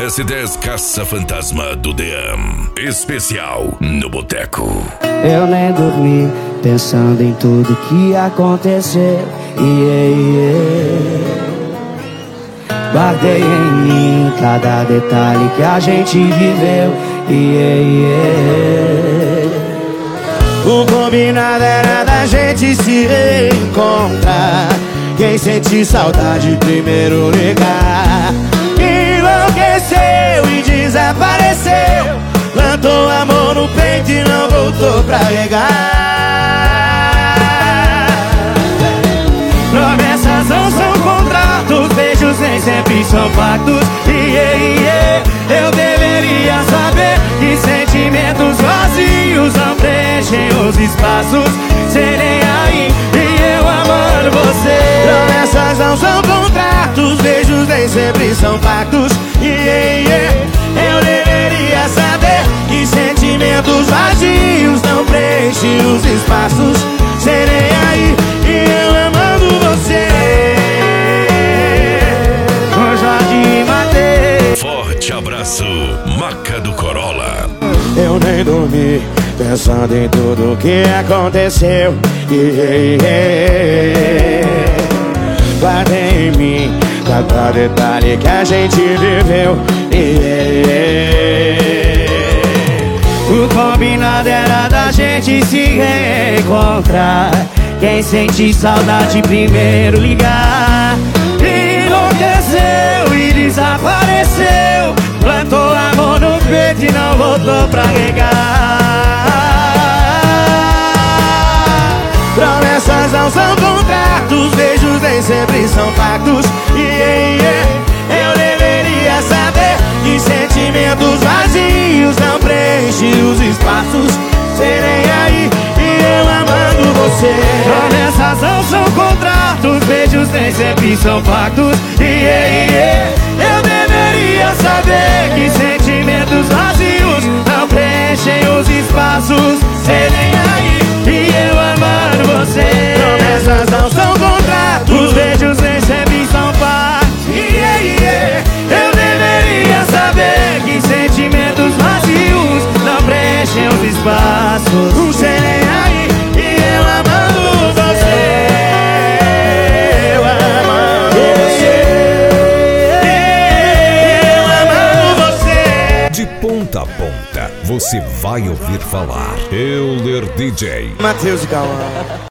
S10 Caça-Fantasma do DM. Especial no Boteco. Eu nem dormi pensando em tudo que aconteceu. Guardei em mim cada detalhe que a gente viveu. O combinado era da gente se reencontrar. Quem sente saudade primeiro ligar. Enlouqueceu e desapareceu. Plantou amor no peito e não voltou pra regar. Promessas não são contratos, beijos nem sempre são pactos. Eu deveria saber que sentimentos vazios não preenchem os espaços. Serei aí e eu amando você. Promessas não são contratos, beijos nem sempre são pactos. Eu deveria saber que sentimentos vazios não preenchem os espaços. Serei aí e eu amando você. Com Jorge Mateus. Forte abraço, Maca do Corolla. Eu nem dormi pensando em tudo que aconteceu. Guardei em mim cada detalhe que a gente viveu. O combinado era da gente se reencontrar. Quem sente saudade primeiro ligar. Enlouqueceu e desapareceu. Plantou amor no peito e não voltou pra regar. Promessas não são contratos, beijos nem sempre são pactos. Eu deveria saber que sentimentos vazios não preenchem os espaços. Serei aí e eu amando você. Promessas não são contratos, beijos nem sempre são pactos. Eu deveria saber que sentimentos vazios não preenchem os espaços. Serei aí e eu amando você. Promessas não são contratos, beijos nem sempre são pactos. Eu deveria saber que sentimentos vazios não preenchem os espaços. Serei aí e eu amando você. Eu amando você. De ponta a ponta, você vai ouvir falar. Euler DJ. Mateus e Cauã.